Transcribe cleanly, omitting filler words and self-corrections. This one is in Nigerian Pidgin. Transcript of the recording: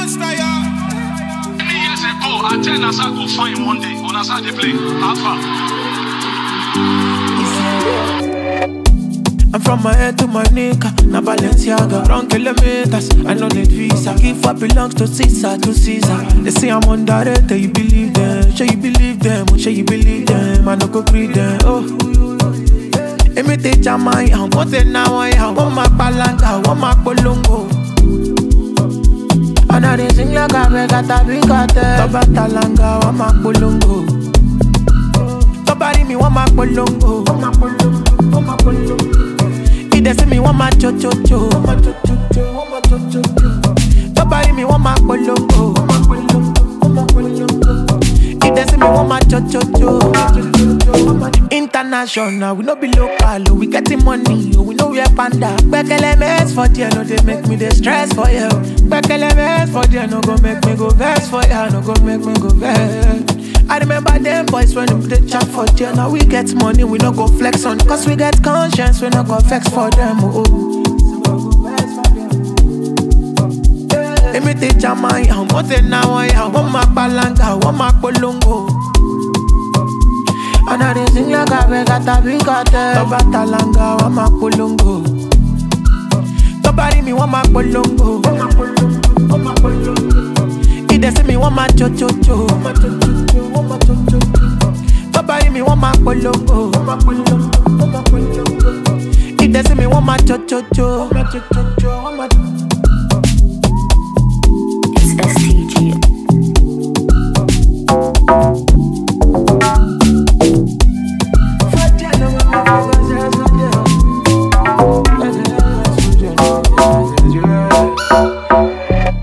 years ago, I tell Nasa go find one day. When Nasa they play, Alpha. I'm from my head to my neck, na Balenciaga, run kilometers, I no need visa. Give what belongs to Caesar, to Caesar. They say I'm underrated, you believe them? Sure you believe them, sure you believe them? I no go greet them, oh. Imitate Jamai, I'm going now, I'm on my palanca, on my polongo. And I sing like a regata, bigate. Tobatalanga, on my polongo. Somebody me, want my polongo. They say me want my cho-cho-cho. Somebody me want my polongo. They say me want my cho-cho-cho. International, we no be local. We getting money, we know we are panda. Bekele mess for there, no they make me the stress for you. Bekele mess for there, no go make me go vex for you. No go make me go vex. I remember them boys when they chat for jail. Now we get money, we no go flex on. Cause we get conscience, we no go vex for them. Oh. Imitate Jamai, I'm going now, I'm my palanca, I'm my polongo. And I sing like a regata, bigate. Tobatalanga, I'm my polongo. Somebody me want my polongo. They say me want my cho-cho-cho. Somebody me want my polongo. They say me want my cho-cho-cho.